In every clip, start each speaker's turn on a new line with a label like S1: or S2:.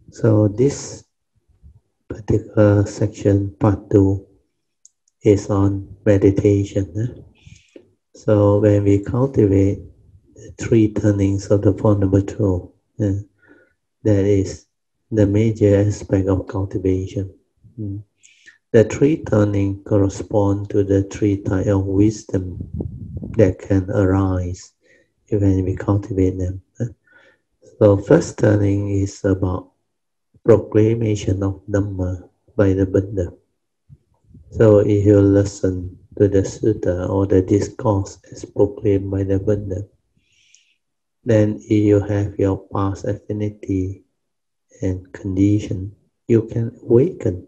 S1: So this particular section, part 2, is on meditation. So when we cultivate the 3 turnings of the Four Noble Truths, that is the major aspect of cultivation. The 3 turning correspond to the 3 types of wisdom that can arise when we cultivate them. So first turning is about proclamation of Dhamma by the Buddha. So if you listen to the sutta or the discourse as proclaimed by the Buddha, then if you have your past affinity and condition, you can awaken.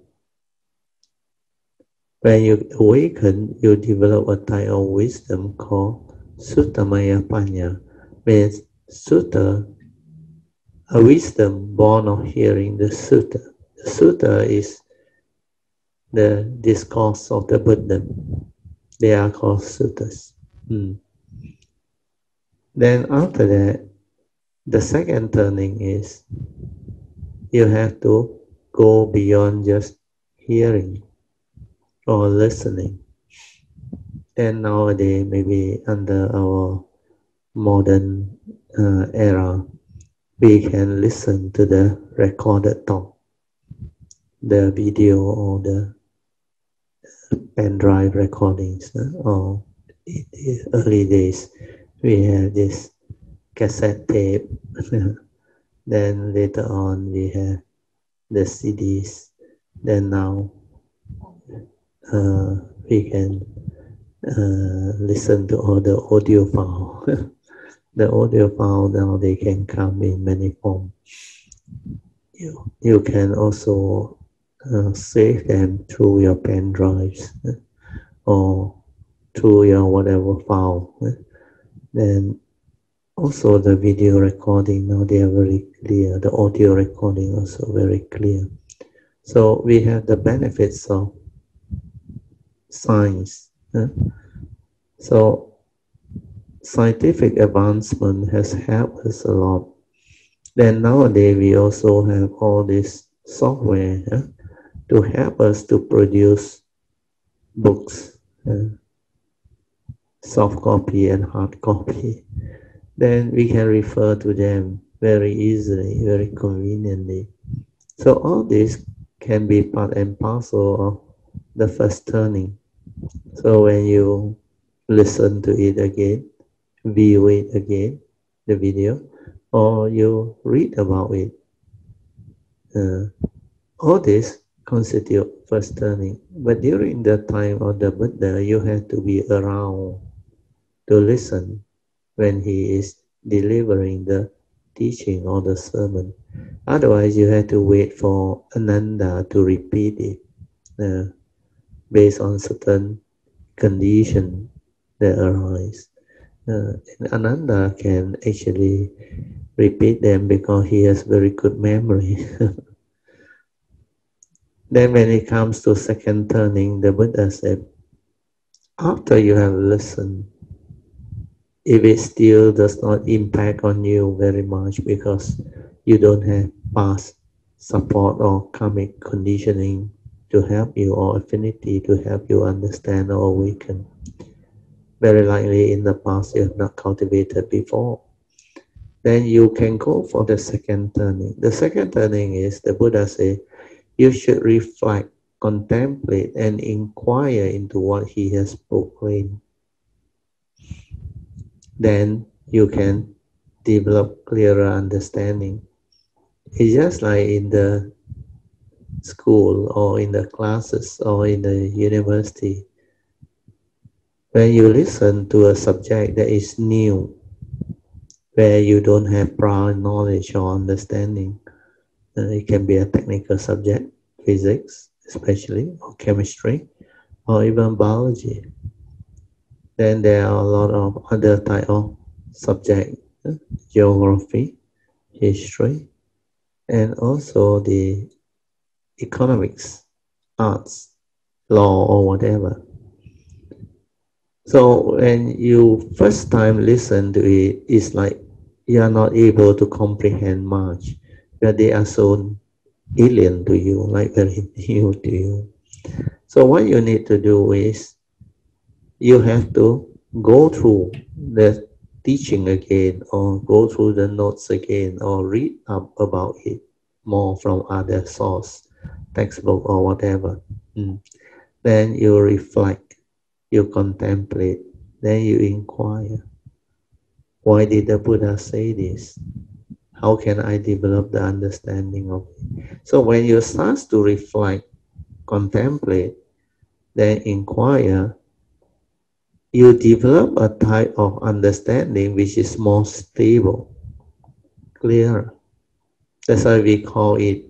S1: When you awaken, you develop a type of wisdom called Suttamaya Panya, means sutta, a wisdom born of hearing the sutta. The sutta is the discourse of the Buddha. They are called suttas. Then after that, the second turning is you have to go beyond just hearing or listening. And nowadays, maybe under our modern era, we can listen to the recorded talk, the video or the pen drive recordings. Or in the early days, we had this cassette tape. Then later on, we have the CDs. Then now we can listen to all the audio file. The audio file now they can come in many forms. You can also save them through your pen drives or through your whatever file. Then also the video recording, now they are very clear. The audio recording also very clear. So we have the benefits of science. So scientific advancement has helped us a lot. Then nowadays we also have all this software to help us to produce books, soft copy and hard copy. Then we can refer to them very easily, very conveniently. So all this can be part and parcel of the first turning. So when you listen to it again, view it again, the video, or you read about it, all this constitute first turning. But during the time of the Buddha, you have to be around to listen when he is delivering the teaching or the sermon. Otherwise, you have to wait for Ananda to repeat it based on certain condition that arise. And Ananda can actually repeat them because he has very good memory. Then when it comes to second turning, the Buddha said, after you have listened, if it still does not impact on you very much because you don't have past support or karmic conditioning to help you or affinity to help you understand or awaken, very likely in the past you have not cultivated before, then you can go for the second turning. The second turning is, the Buddha says, you should reflect, contemplate, and inquire into what he has proclaimed. Then you can develop clearer understanding. It's just like in the school or in the classes or in the university. When you listen to a subject that is new, where you don't have prior knowledge or understanding, it can be a technical subject, physics especially, or chemistry, or even biology. Then there are a lot of other type of subjects, geography, history, and also the economics, arts, law, or whatever. So when you first time listen to it, it's like you are not able to comprehend much, but they are so alien to you, like very new to you. So what you need to do is you have to go through the teaching again, or go through the notes again, or read up about it more from other source, textbook or whatever. Then you reflect, you contemplate, then you inquire. Why did the Buddha say this? How can I develop the understanding of it? So when you start to reflect, contemplate, then inquire, you develop a type of understanding which is more stable, clearer. That's why we call it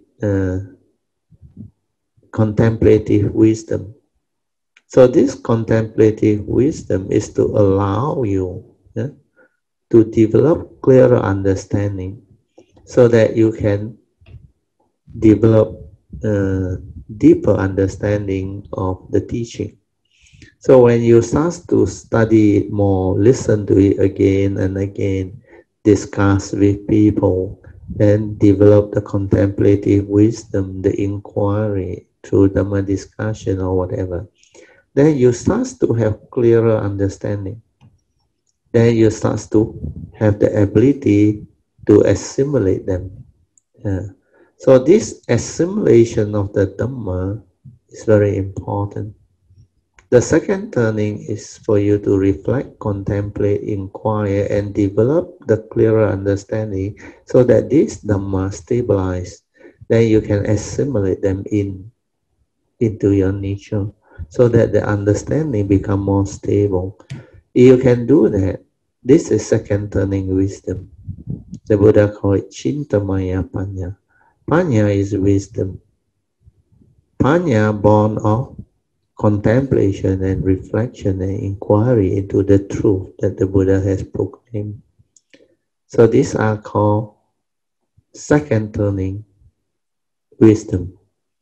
S1: contemplative wisdom. So this contemplative wisdom is to allow you to develop clearer understanding so that you can develop deeper understanding of the teaching. So when you start to study it more, listen to it again and again, discuss with people, and develop the contemplative wisdom, the inquiry through Dhamma discussion or whatever, then you start to have clearer understanding. Then you start to have the ability to assimilate them. So this assimilation of the Dhamma is very important. The second turning is for you to reflect, contemplate, inquire, and develop the clearer understanding so that this Dhamma stabilize. Then you can assimilate them into your nature so that the understanding become more stable. If you can do that, this is second turning wisdom. The Buddha called it Chintamaya Panya. Panya is wisdom. Panya born of contemplation and reflection and inquiry into the truth that the Buddha has proclaimed. So these are called second turning wisdom.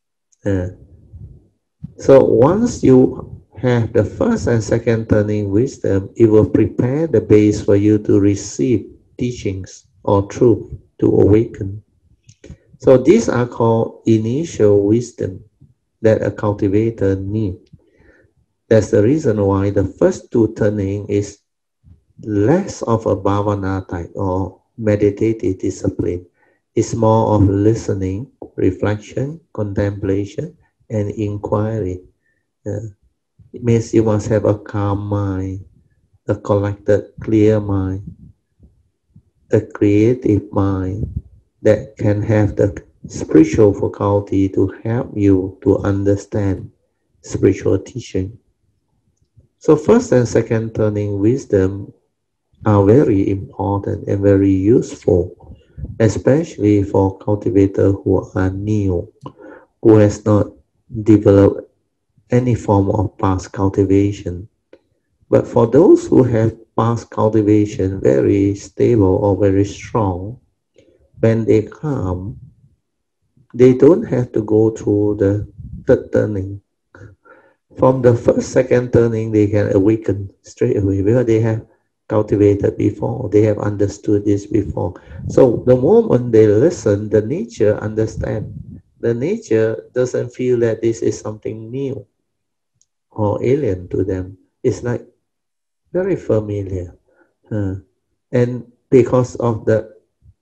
S1: So once you have the first and second turning wisdom, it will prepare the base for you to receive teachings or truth to awaken. So these are called initial wisdom that a cultivator needs. That's the reason why the first two turning is less of a bhavana type or meditative discipline. It's more of listening, reflection, contemplation, and inquiry. It means you must have a calm mind, a collected, clear mind, a creative mind that can have the spiritual faculty to help you to understand spiritual teaching. So first and second turning wisdom are very important and very useful, especially for cultivators who are new, who has not developed any form of past cultivation. But for those who have past cultivation very stable or very strong, when they come, they don't have to go through the third turning. From the first, second turning, they can awaken straight away because they have cultivated before, they have understood this before. So the moment they listen, the nature understand. The nature doesn't feel that this is something new or alien to them. It's like very familiar. And because of the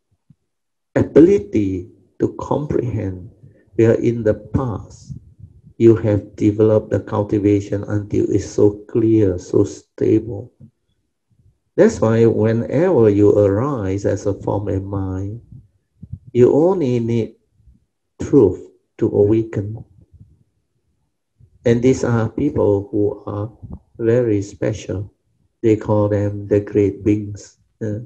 S1: ability to comprehend, where in the past you have developed the cultivation until it's so clear, so stable. That's why whenever you arise as a form of mind, you only need truth to awaken. And these are people who are very special. They call them the great beings.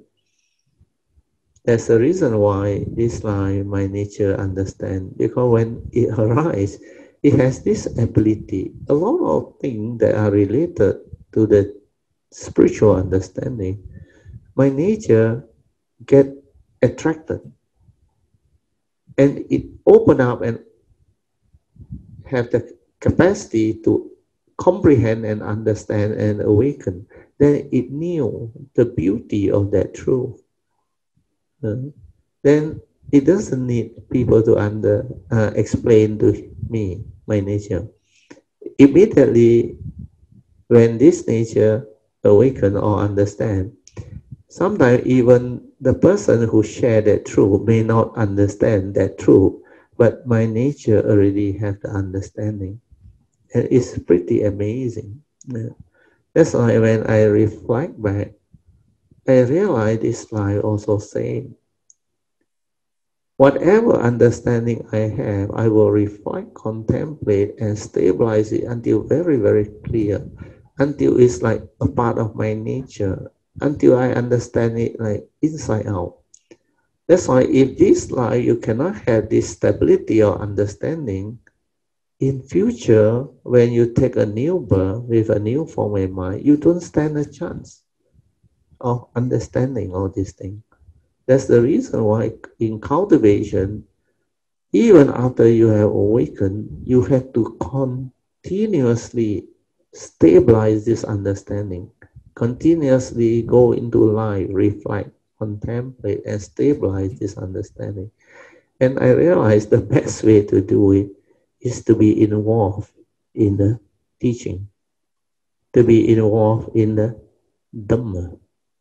S1: That's the reason why this line, my nature understand, because when it arises, it has this ability. A lot of things that are related to the spiritual understanding, my nature get attracted and it open up and have the capacity to comprehend and understand and awaken. Then it knew the beauty of that truth. Then it doesn't need people to explain to me my nature. Immediately, when this nature awaken or understand, sometimes even the person who share that truth may not understand that truth, but my nature already have the understanding. And it's pretty amazing. Yeah. That's why when I reflect back, I realize this life also saying, whatever understanding I have, I will reflect, contemplate, and stabilize it until very, very clear, until it's like a part of my nature, until I understand it like inside out. That's why if this life you cannot have this stability or understanding, in future, when you take a new birth with a new form of mind, you don't stand a chance of understanding all these things. That's the reason why in cultivation, even after you have awakened, you have to continuously stabilize this understanding, continuously go into life, reflect, contemplate, and stabilize this understanding. And I realized the best way to do it is to be involved in the teaching, to be involved in the Dhamma,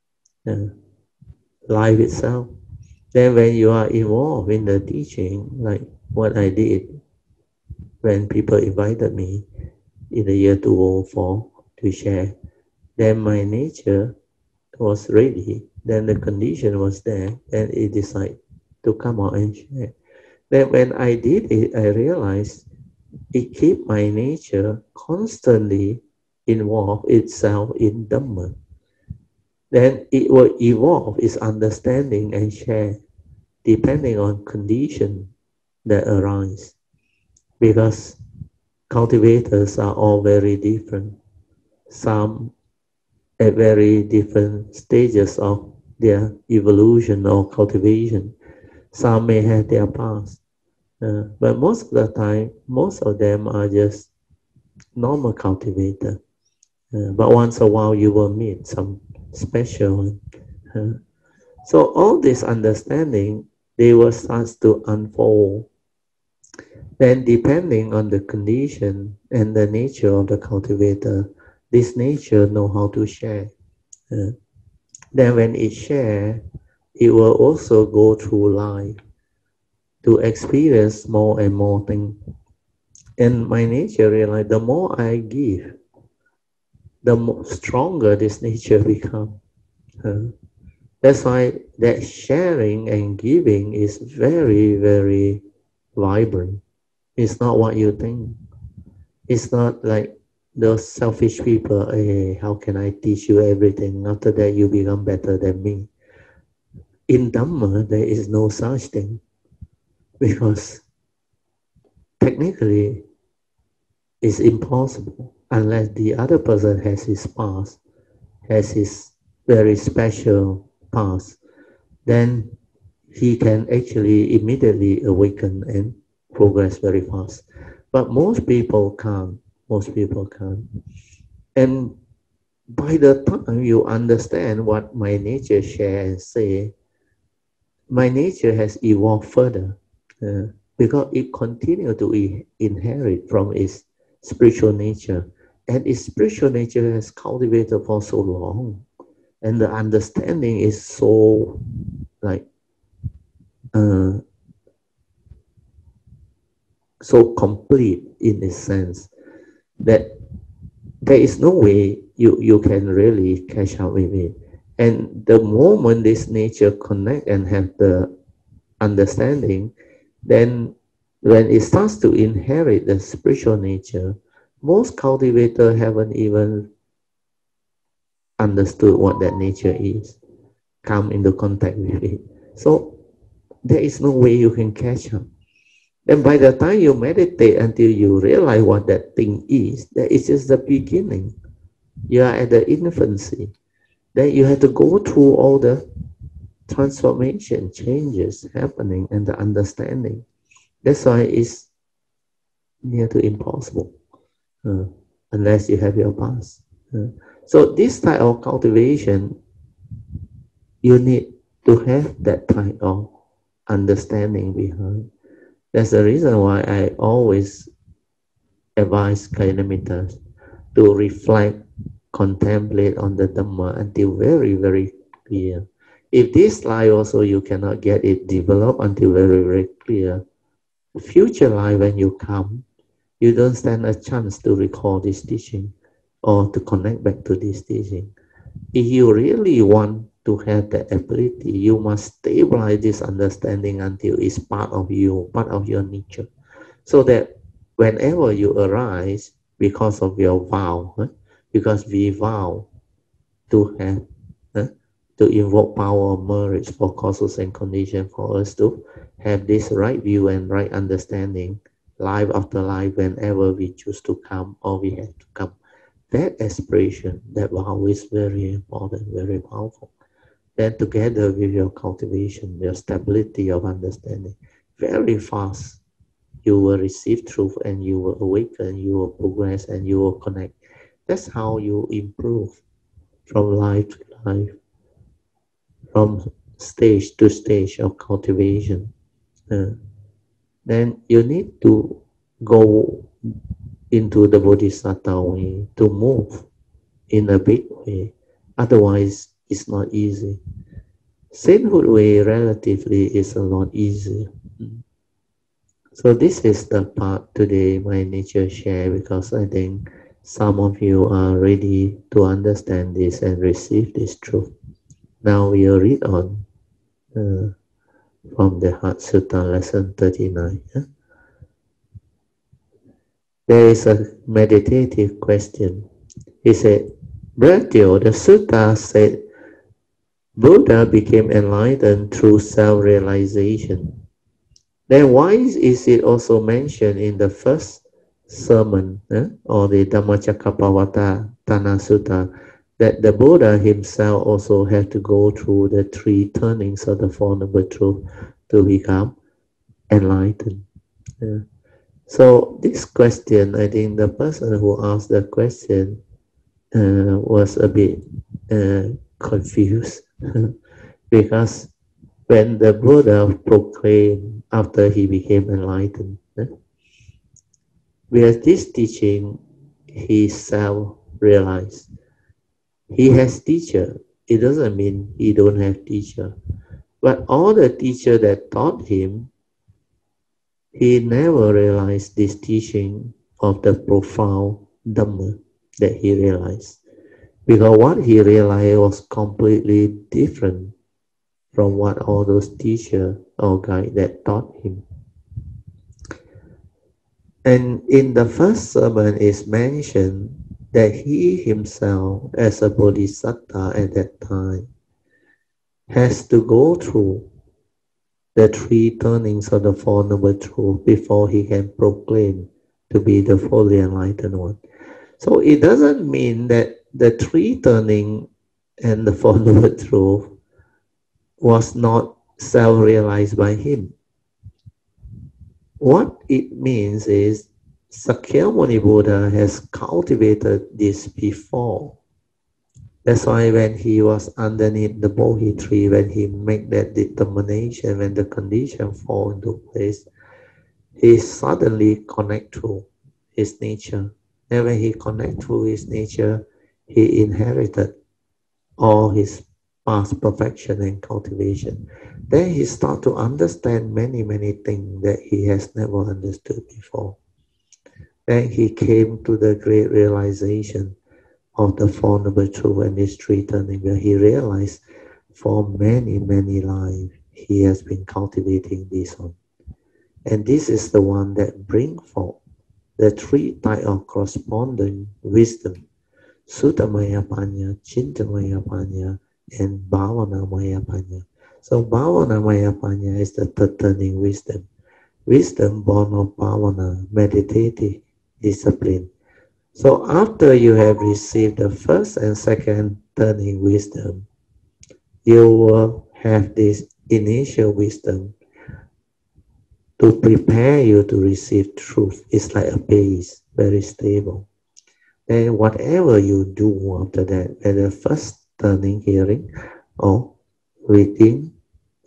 S1: life itself. Then when you are involved in the teaching, like what I did when people invited me in the year 2004 to share, then my nature was ready, then the condition was there, and it decided to come out and share. Then when I did it, I realized it keep my nature constantly involve itself in Dhamma. Then it will evolve its understanding and share depending on condition that arise. Because cultivators are all very different. Some at very different stages of their evolution or cultivation. Some may have their past. But most of the time, most of them are just normal cultivator. But once a while you will meet some special one. So all this understanding, they will start to unfold. Then depending on the condition and the nature of the cultivator, this nature know how to share. Then when it share, it will also go through life to experience more and more things. And my nature realize the more I give, the more stronger this nature becomes. That's why that sharing and giving is very, very vibrant. It's not what you think. It's not like those selfish people, hey, how can I teach you everything? After that, you become better than me. In Dhamma, there is no such thing. Because technically, it's impossible unless the other person has his past, has his very special past, then he can actually immediately awaken and progress very fast. But most people can't. Most people can't. And by the time you understand what my nature share and say, my nature has evolved further because it continues to inherit from its spiritual nature. And its spiritual nature has cultivated for so long. And the understanding is so like so complete in a sense that there is no way you can really catch up with it. And the moment this nature connect and have the understanding, then when it starts to inherit the spiritual nature, most cultivators haven't even understood what that nature is, come into contact with it. So there is no way you can catch up. Then by the time you meditate until you realize what that thing is, that is just the beginning. You are at the infancy. Then you have to go through all the transformation, changes happening and the understanding. That's why it's near to impossible unless you have your past. So this type of cultivation, you need to have that type of understanding behind. That's the reason why I always advise Kalyanamitas to reflect, contemplate on the Dhamma until very, very clear. If this life also you cannot get it developed until very, very clear, future life when you come, you don't stand a chance to recall this teaching or to connect back to this teaching. If you really want to have the ability, you must stabilize this understanding until it's part of you, part of your nature. So that whenever you arise because of your vow, because we vow to have, to invoke power of marriage for causes and conditions for us to have this right view and right understanding, life after life, whenever we choose to come or we have to come. That aspiration, that vow is very important, very powerful. Then together with your cultivation, your stability of understanding, very fast you will receive truth and you will awaken, you will progress and you will connect. That's how you improve from life to life, from stage to stage of cultivation. Then you need to go into the Bodhisattva way to move in a big way. Otherwise, it's not easy. Sainthood way relatively is a lot easier. So this is the part today my nature share, because I think some of you are ready to understand this and receive this truth. Now we will read on from the Heart Sutta lesson 39. There is a meditative question. He said, Bratyo, the sutta said Buddha became enlightened through self-realization. Then why is it also mentioned in the first sermon or the Dhammacakkappavattana Sutta that the Buddha himself also had to go through the three turnings of the Four Noble Truths to become enlightened? So this question, I think the person who asked the question was a bit confused because when the Buddha proclaimed after he became enlightened, with this teaching, he self-realized. He has teacher. It doesn't mean he don't have teacher. But all the teacher that taught him, he never realized this teaching of the profound Dhamma that he realized. Because what he realized was completely different from what all those teachers or guides that taught him. And in the first sermon is mentioned that he himself, as a bodhisattva at that time, has to go through the three turnings of the Four Noble Truths before he can proclaim to be the fully enlightened one. So it doesn't mean that the three turning and the Four Noble Truths was not self-realized by him. What it means is Sakyamuni Buddha has cultivated this before. That's why when he was underneath the Bodhi tree, when he made that determination, when the condition fall into place, he suddenly connect to his nature. And when he connect to his nature, he inherited all his past perfection and cultivation. Then he start to understand many, many things that he has never understood before. Then he came to the great realization of the Four Noble Truths and this three turning, where he realized for many, many lives he has been cultivating this one. And this is the one that brings forth the three types of corresponding wisdom: Suttamaya Panya, Chintamaya Panya, and Bhavanamaya Panya. So Bhavanamaya Panya is the third turning wisdom. Wisdom born of Bhavana, meditative discipline. So after you have received the first and second turning wisdom, you will have this initial wisdom to prepare you to receive truth. It's like a base, very stable. And whatever you do after that, whether first turning, hearing, or reading,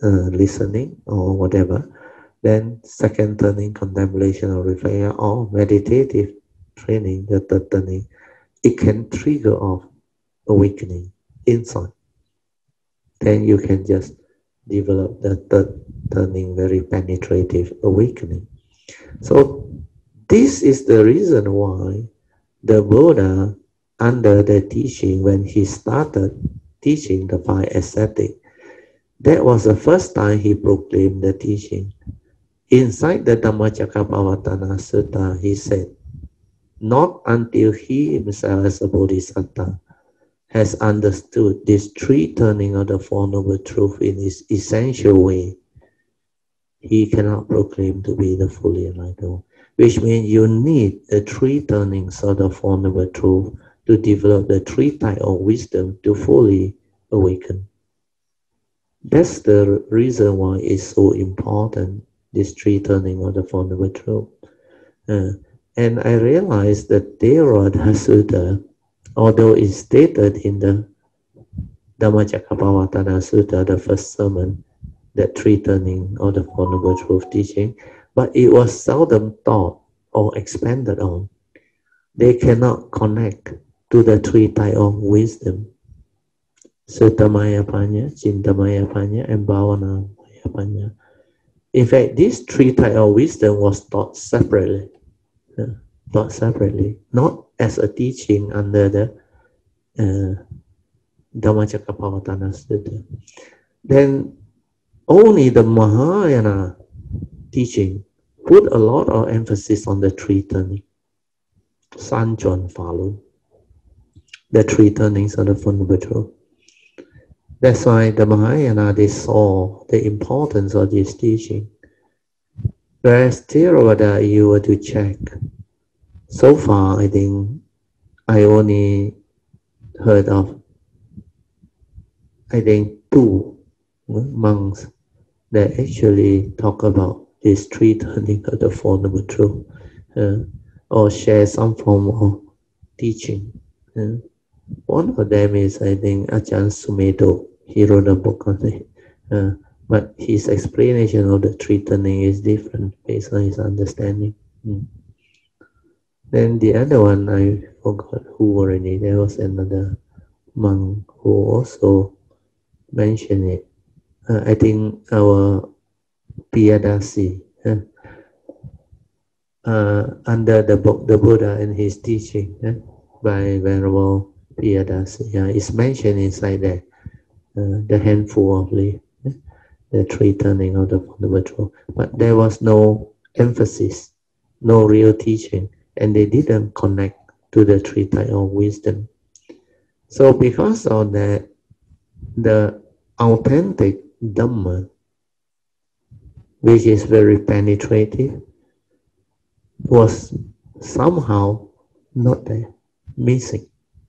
S1: listening or whatever. Then second turning, contemplation or reflection or meditative training, the third turning, it can trigger off awakening inside. Then you can just develop the third turning, very penetrative awakening. So this is the reason why the Buddha, under the teaching, when he started teaching the five ascetics, that was the first time he proclaimed the teaching. Inside the Dhammacakkappavattana Sutta, he said, not until he himself as a bodhisattva has understood this three turning of the Four Noble Truths in its essential way, he cannot proclaim to be the fully enlightened. Which means you need the three turnings of the Four Noble Truths to develop the three types of wisdom to fully awaken. That's the reason why it's so important, this three turning of the Four Noble Truths. And I realized that Theravada Sutta, although it's stated in the Dhammacakkappavattana Sutta, the first sermon, that three turning of the Four Noble Truths teaching, but it was seldom taught or expanded on. They cannot connect to the three types of wisdom: Suttamaya Panya, Chintamaya Panya, and Bhavanamaya Panya. In fact, these three types of wisdom was taught separately. Not as a teaching under the Dhammacakkappavattana Sutta. Then only the Mahayana teaching put a lot of emphasis on the three turning. Sanchon follow the three turnings of the Four Noble Truths. That's why the Mahayana, they saw the importance of this teaching. Whereas Theravada, you were to check, so far I think I only heard of, two monks that actually talk about this three turning of the Four Noble Truths, or share some form of teaching. One of them is, I think, Ajahn Sumedho. He wrote a book on it. But his explanation of the three turning is different based on his understanding. Then the other one, I forgot who already. There was another monk who also mentioned it. I think our Piyadasi, under the book The Buddha and His Teaching, by Venerable Piyadasi. It's mentioned inside there, the handful of leaves, the three turning of the Four Noble Truths. But there was no emphasis, no real teaching, and they didn't connect to the three types of wisdom. So because of that, the authentic Dhamma, which is very penetrative, was somehow not there, missing.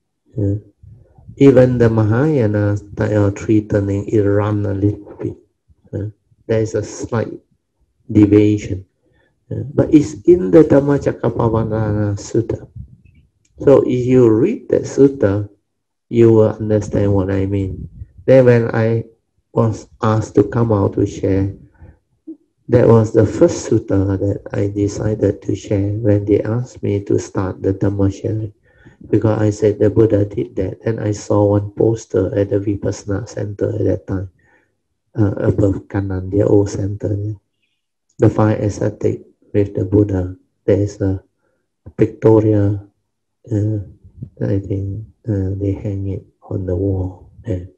S1: Even the Mahayana type of three turning, it ran a little bit. There is a slight deviation. But it's in the Dhammacakkappavattana Sutta. So if you read that sutta, you will understand what I mean. Then when I was asked to come out to share, that was the first sutta that I decided to share when they asked me to start the Dhamma sharing. Because I said the Buddha did that, and I saw one poster at the Vipassana Center at that time, above Kanan, their old center. The five ascetics with the Buddha. There is a pictorial, I think they hang it on the wall.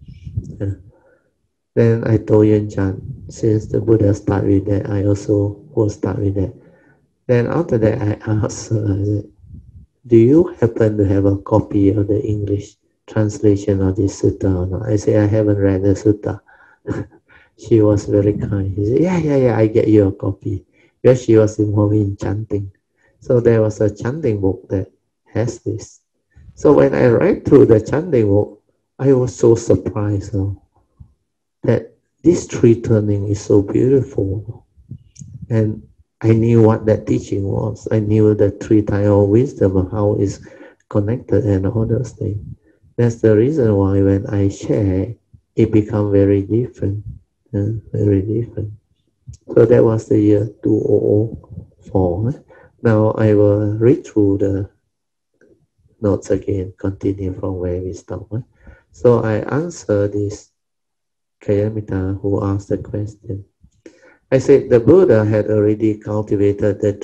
S1: Then I told Yuen Chan, since the Buddha started with that, I also will start with that. Then after that, I asked her, do you happen to have a copy of the English translation of this sutta or not? I said, I haven't read the sutta. She was very kind. She said, yeah, I get you a copy. Because she was involved in chanting. So there was a chanting book that has this. So when I read through the chanting book, I was so surprised that this three turning is so beautiful. And I knew what that teaching was. I knew the three types of wisdom and how it's connected and all those things. That's the reason why when I share, it becomes very different. Very different. So that was the year 2004. Now I will read through the notes again, continue from where we stopped. So I answer this Kayamita who asked the question. I said the Buddha had already cultivated the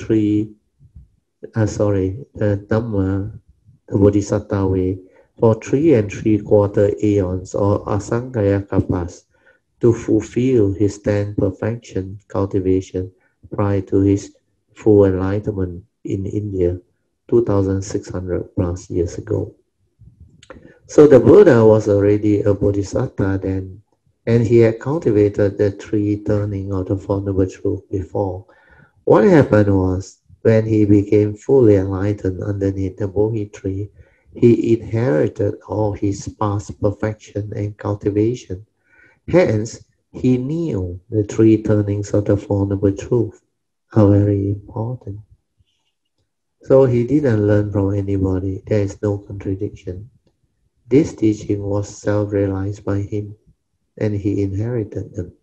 S1: Dhamma, the Bodhisattva way, for 3 3/4 aeons or Asankhaya Kalpas to fulfill his 10 perfection cultivation prior to his full enlightenment in India 2600 plus years ago. So the Buddha was already a Bodhisattva then, and he had cultivated the 3 turning of the Four Noble Truths before. What happened was, when he became fully enlightened underneath the Bodhi tree, he inherited all his past perfection and cultivation. Hence, he knew the 3 turnings of the Four Noble Truths are very important. So he didn't learn from anybody. There is no contradiction. This teaching was self-realized by him, and he inherited them.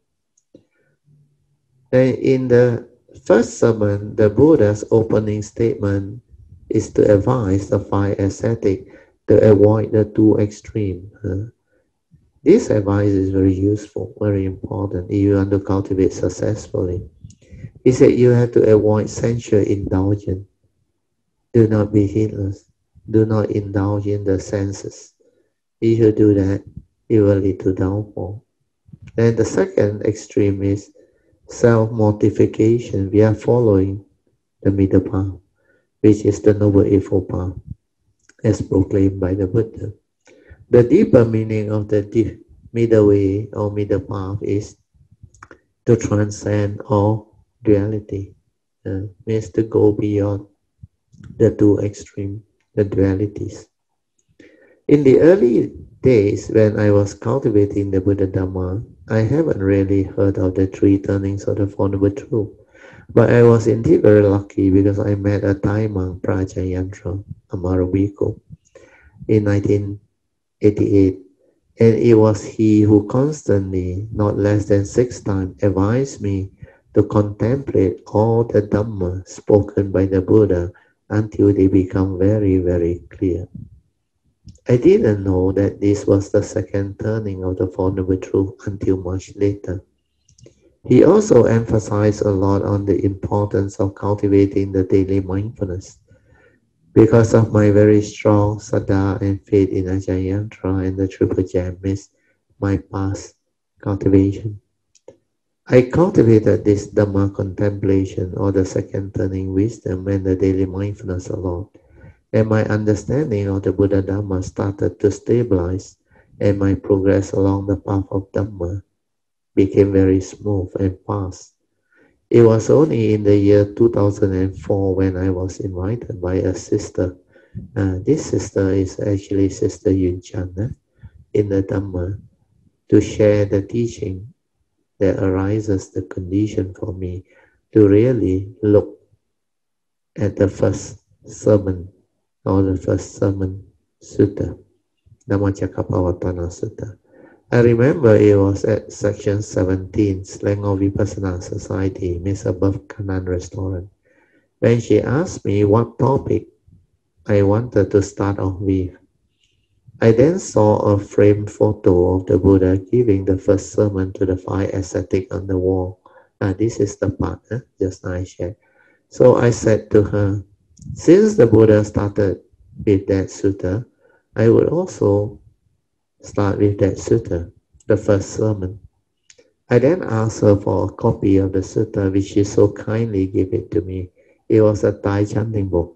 S1: And in the first sermon, the Buddha's opening statement is to advise the 5 ascetics to avoid the 2 extremes. This advice is very useful, very important if you want to cultivate successfully. He said you have to avoid sensual indulgence. Do not be heedless. Do not indulge in the senses. If you do that, it will lead to downfall. Then the second extreme is self-mortification. We are following the middle path, which is the Noble Eightfold Path, as proclaimed by the Buddha. The deeper meaning of the middle way or middle path is to transcend all duality, means to go beyond the 2 extremes, the dualities. In the early days when I was cultivating the Buddha Dhamma, I haven't really heard of the 3 turnings of the Four Noble Truths. But I was indeed very lucky because I met a Thai monk, Prajayantra Amarabhikku, in 1988. And it was he who constantly, not less than 6 times, advised me to contemplate all the Dhamma spoken by the Buddha until they become very, very clear. I didn't know that this was the second turning of the Four Noble Truths until much later. He also emphasized a lot on the importance of cultivating the daily mindfulness. Because of my very strong saddha and faith in Ajahn Yantra and the Triple Gem is my past cultivation. I cultivated this Dhamma contemplation or the second turning wisdom and the daily mindfulness a lot. And my understanding of the Buddha Dhamma started to stabilize, and my progress along the path of Dhamma became very smooth and fast. It was only in the year 2004 when I was invited by a sister. This sister is actually Sister Yun Chan in the Dhamma to share the teaching that arises the condition for me to really look at the first sermon or the first sermon sutta, Dhammacakkappavattana Sutta. I remember it was at section 17, Selangor Vipassana Society, Miss Above Kanan Restaurant, when she asked me what topic I wanted to start off with. I then saw a framed photo of the Buddha giving the first sermon to the 5 ascetics on the wall. This is the part just now I shared. So I said to her, since the Buddha started with that sutta, I would also start with that sutta, the first sermon. I then asked her for a copy of the sutta, which she so kindly gave it to me. It was a Thai chanting book.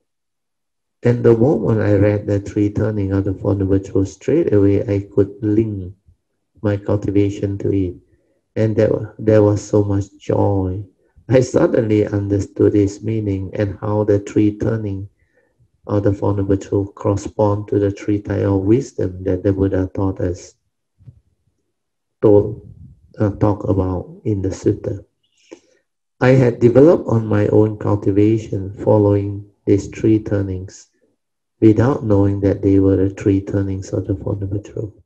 S1: And the moment I read the 3 turning of the Four Noble Truths, straight away I could link my cultivation to it. And there was so much joy. I suddenly understood its meaning and how the 3 turning of the Four Noble Truths correspond to the 3 types of wisdom that the Buddha taught us, talk about in the sutta. I had developed on my own cultivation following these 3 turnings without knowing that they were the 3 turnings of the Four Noble Truths.